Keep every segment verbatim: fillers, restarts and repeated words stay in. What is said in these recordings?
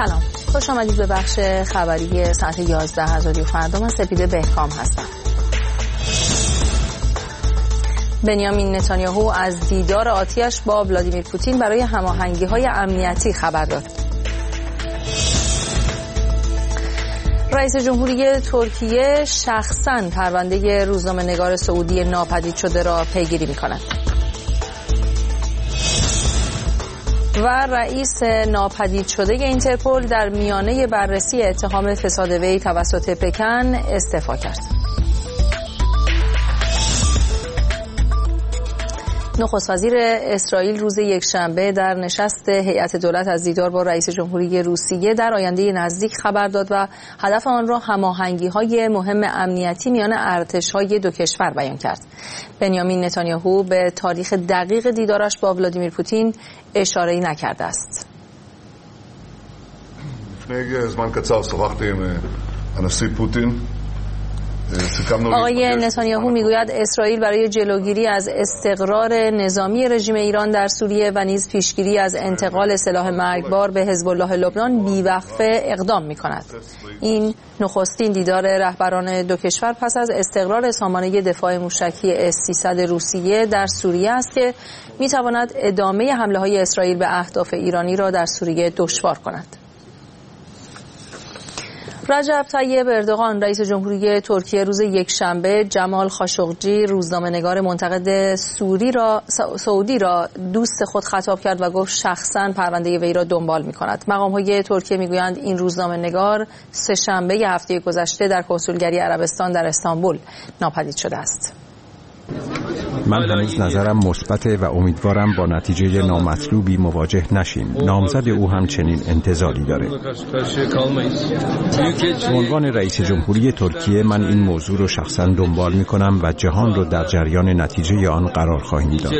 سلام، خوش آمدید به بخش خبری ساعت یازده از رادیو فردا. من سپیده بهکام هستم. بنیامین نتانیاهو از دیدار آتیش با ولادیمیر پوتین برای هماهنگی‌های امنیتی خبر داد. رئیس جمهوری ترکیه شخصاً پرونده روزنامه‌نگار سعودی ناپدید شده را پیگیری می‌کند. و رئیس ناپدید شده اینترپل در میانه بررسی اتهام فساد وی توسط پکن استعفا کرد. نخست وزیر اسرائیل روز یکشنبه در نشست هیئت دولت از دیدار با رئیس جمهوری روسیه در آینده نزدیک خبر داد و هدف آن را هماهنگی‌های مهم امنیتی میان ارتش‌های دو کشور بیان کرد. بنیامین نتانیاهو به تاریخ دقیق دیدارش با ولادیمیر پوتین اشاره‌ای نکرده است. آقای نتانیاهو میگوید اسرائیل برای جلوگیری از استقرار نظامی رژیم ایران در سوریه و نیز پیشگیری از انتقال سلاح مرگبار به حزب الله لبنان بیوقفه اقدام می‌کند. این نخستین دیدار رهبران دو کشور پس از استقرار سامانه دفاع موشکی اس سیصد روسیه در سوریه است که می‌تواند ادامه حمله‌های اسرائیل به اهداف ایرانی را در سوریه دشوار کند. رجب طیب اردوغان رئیس جمهوری ترکیه روز یکشنبه جمال خاشقجی روزنامه‌نگار منتقد سوری را سعودی را دوست خود خطاب کرد و گفت شخصاً پرونده وی را دنبال می‌کند. مقام‌های ترکیه می‌گویند این روزنامه‌نگار سه شنبه هفته گذشته در کنسولگری عربستان در استانبول ناپدید شده است. من هنوز نظرم مثبته و امیدوارم با نتیجه نامطلوبی مواجه نشیم. نامزد او هم چنین انتظاری داره. به عنوان رئیس جمهوری ترکیه من این موضوع رو شخصا دنبال میکنم و جهان رو در جریان نتیجه آن قرار خواهیم داد.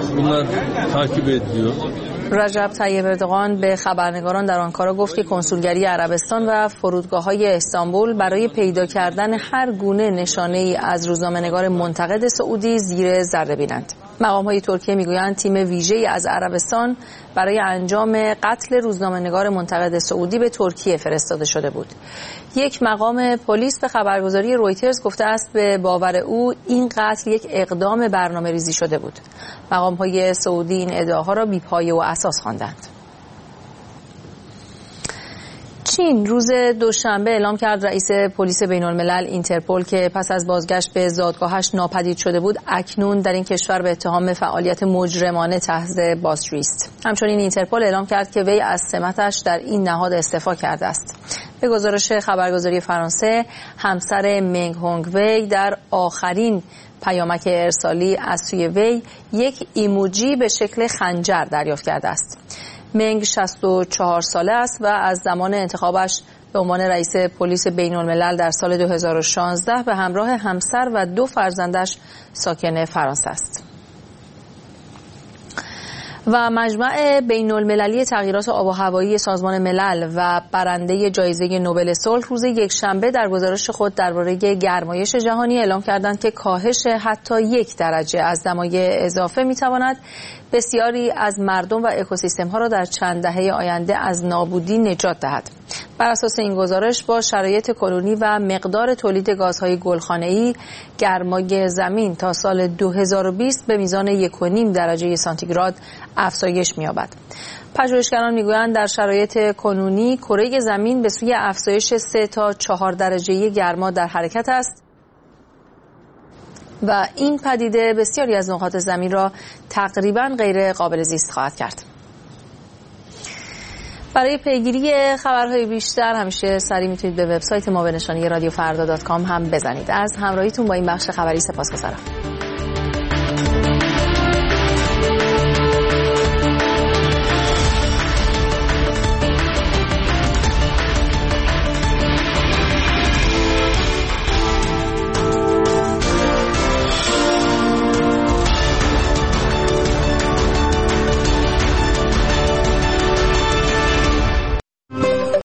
رجب طیب اردوغان به خبرنگاران در آنکارا گفت که کنسولگری عربستان و فرودگاه‌های استانبول برای پیدا کردن هر گونه نشانه‌ای از روزنامه‌نگار منتقد سعودی زیر ذره بینند. مقام‌های ترکیه می‌گویند تیم ویژه‌ای از عربستان برای انجام قتل روزنامه‌نگار منتقد سعودی به ترکیه فرستاده شده بود. یک مقام پلیس به خبرگزاری رویترز گفته است به باور او این قتل یک اقدام برنامه‌ریزی شده بود. مقام‌های سعودی این ادعاها را بی‌پایه و اساس خواندند. چین روز دوشنبه اعلام کرد رئیس پلیس بین‌الملل اینترپل که پس از بازگشت به زادگاهش ناپدید شده بود اکنون در این کشور به اتهام فعالیت مجرمانه تحت بازجویی است. همچنین اینترپل اعلام کرد که وی از سمتش در این نهاد استعفا کرده است. به گزارش خبرگزاری فرانسه همسر منگ هونگ وی در آخرین پیامک ارسالی از سوی وی یک ایموجی به شکل خنجر دریافت کرده است. منگ شصت و چهار ساله است و از زمان انتخابش به عنوان رئیس پلیس بین‌الملل در سال دو هزار و شانزده به همراه همسر و دو فرزندش ساکن فرانسه است. و مجمع بین‌المللی تغییرات آب و هوایی سازمان ملل و برنده جایزه نوبل صلح روز یکشنبه در گزارش خود درباره گرمایش جهانی اعلام کردند که کاهش حتی یک درجه از دمای اضافه می‌تواند بسیاری از مردم و اکوسیستم‌ها را در چند دهه آینده از نابودی نجات دهد. بر اساس این گزارش با شرایط کنونی و مقدار تولید گازهای گلخانه‌ای گرمای زمین تا سال دو هزار و بیست به میزان یک و نیم درجه سانتیگراد افزایش می‌یابد. پژوهشگران می‌گویند در شرایط کنونی کره زمین به سوی افزایش سه تا چهار درجه گرما در حرکت است و این پدیده بسیاری از نقاط زمین را تقریباً غیر قابل زیست خواهد کرد. برای پیگیری خبرهای بیشتر همیشه سریع میتونید به وبسایت ما به نشانی رادیو فردا دات کام هم بزنید. از همراهیتون با این بخش خبری سپاسگزارم.